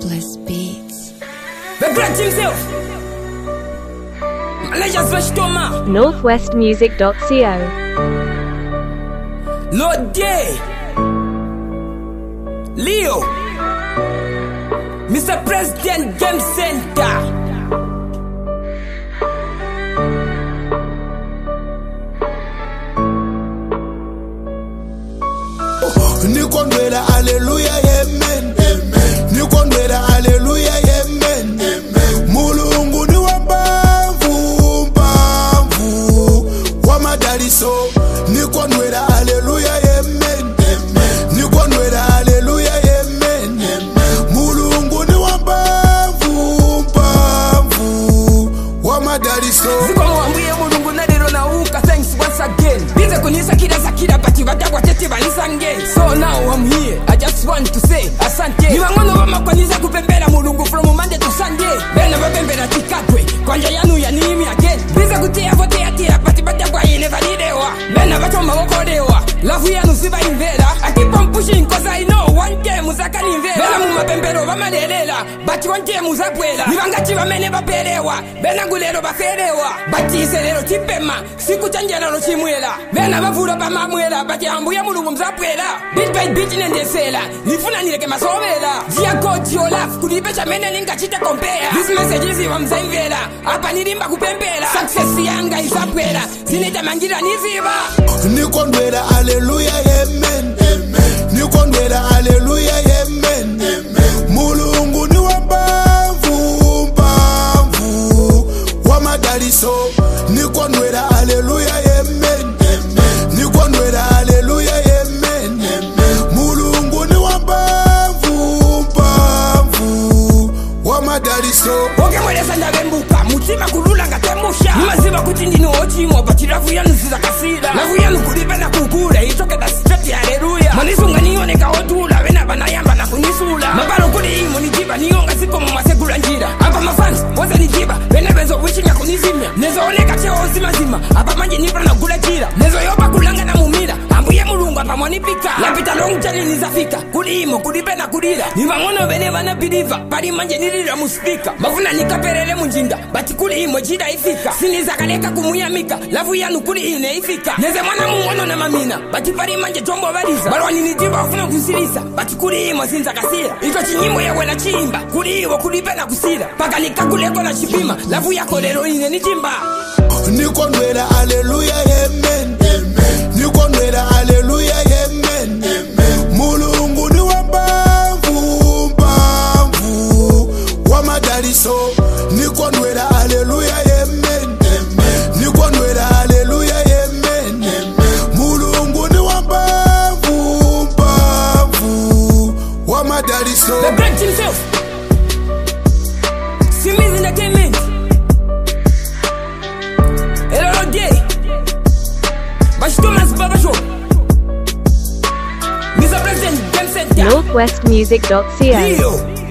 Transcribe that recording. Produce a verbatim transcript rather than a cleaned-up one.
Bliss Beats. The great himself. Malaysia's first Toma. northwest music dot co. Lord Day. Leo. Mister President Game Center. Nikondwela hallelujah amen amen Nikondwela hallelujah amen amen Mulungu ni wambamvu mbamvu wamadaliso Nikondwela hallelujah amen amen Nikondwela hallelujah amen amen Mulungu ni wambamvu mbamvu wamadaliso Zikomo wambuye mulungu nadero na uka. Thanks once again. Bize kunisa kida zakida bati badagwa tete balisange. So now I'm here, I just want to say asante. Ni wangono wama kwaniza kupembela mulungu from Monday to Sunday. Bena wabembela tikakwe kwanja yanu ya nimi again. Bize kutia vote ya tia bati badagwa ine validewa. Bena watoma wakodewa lafu yanu siba invela. I keep on pushing cause I know one day muzaka ni invela. Bena mumapembelo wama lelela bati one day muzabwela. Ni wangachi wamene bapelewa bena ngulero bafelewa. Bati iselero tipema siku chanjana lo chimwela. Bena bavula pamamwela bati ambuya mulungu mzabwela. Bit by bit nendesela nifuna nileke masobela. Dear God your love kulipesha mene ningachita compare. This message is wa mzaimvela hapa nilimba kupembela. Success yanga isabwela sinita mangira niziba. Nikondwela hallelujah amen amen Nikondwela hallelujah amen amen Mulungu ni wambamvu mbamvu wamadaliso Nikondwela hallelujah amen amen Nikondwela hallelujah amen amen Mulungu ni wambamvu mbamvu wamadaliso Oke mweleza ndabembuka mutima kulula ngatemusha. Maziba kuti ndino ochimo bati lavu yanu zizakasira. Lavu yanu kulipe na kukule itoke da straight haleluya. Manisunga nioneka otula wena banayamba na kunisula. Mabalo kuli imo nijiba nionga siko mwamasegula njira. Hapa mafans waza nijiba wena bezo wishinga kunizimya. Nezo oneka cheo zima zima hapa manje nipra na kula jira. Nezo yoba kulanga na mumila ambuye mulungu hapa mwanipika. Lapita long journey nizafika kuli imo kulipe na kulila. Nimangono bene wana biliva pali manje nilila muspika. Mavuna nikaperele munjinga bati kuli imo jida ifika. Siniza kaleka kumuyamika lavu yanu kuli ine ifika. Neze mwana mungono na mamina bati pali manje jombo baliza. Balwani nijiba wafuna kusilisa bati kuli imo zinza kasira. Ito chinyimbo ya wena chimba kuli iwo kulipe na kusira. Paka nikakuleko na chipima lavu yako lero ine nijimba. Nikondwela hallelujah amen amen Nikondwela hallelujah amen amen Mulungu ni wambamvu mbamvu wamadaliso Nikondwela hallelujah amen amen Nikondwela hallelujah amen amen Mulungu ni wambamvu mbamvu wamadaliso. The great himself Simi's Entertainment. Hello Day Bash Thomas Baba Show. Mister President Game Center. northwest music dot co. Leo